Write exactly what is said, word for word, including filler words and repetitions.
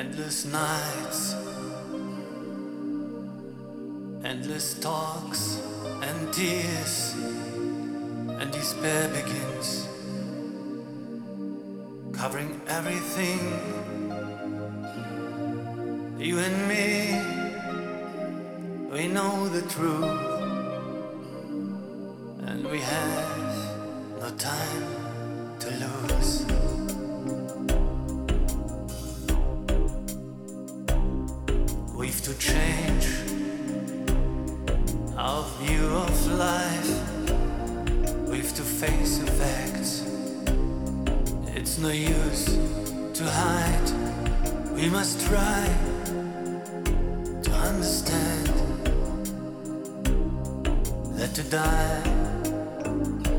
Endless nights, endless talks and tears, and despair begins, covering everything. You and me, we know the truth, and we have no time to lose. We've to change our view of life. We've to face the facts. It's no use to hide. We must try to understand that to die